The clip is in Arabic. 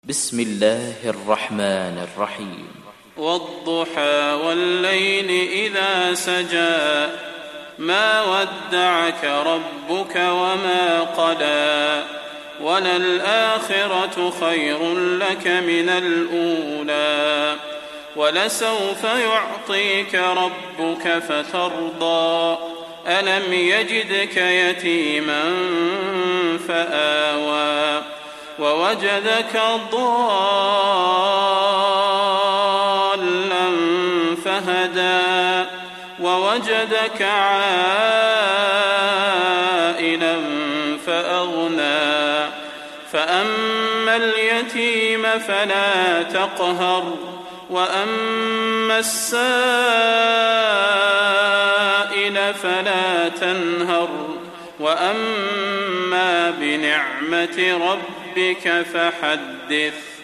بسم الله الرحمن الرحيم. والضحى والليل إذا سجى ما ودعك ربك وما قلى وللآخرة خير لك من الأولى ولسوف يعطيك ربك فترضى ألم يجدك يتيما فآوى ووجدك ضالا فهدى ووجدك عائلا فأغنى فأما اليتيم فلا تقهر وأما السائل فلا تنهر وأما بنعمة ربك فحدث.